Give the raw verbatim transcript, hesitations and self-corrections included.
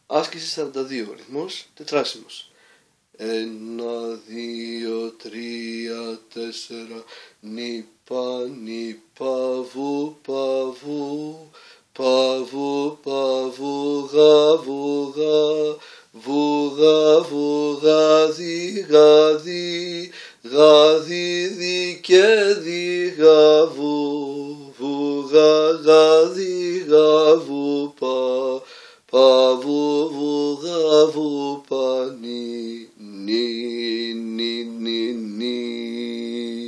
Άσκηση σαράντα δύο, ρυθμός τετράσιμος. Ένα, δύο, τρία, τέσσερα, νιπα, νιπα, βου, παβου, παβου, παβου, γα, βουγα, βουγα, βουγα, δι, γαδι, γαδι, δι και δι, γαβου, βουγα, γαδι, γαβου, πα, παβου, βουγα, βου, πα, νι, νι, νι, νι, νι.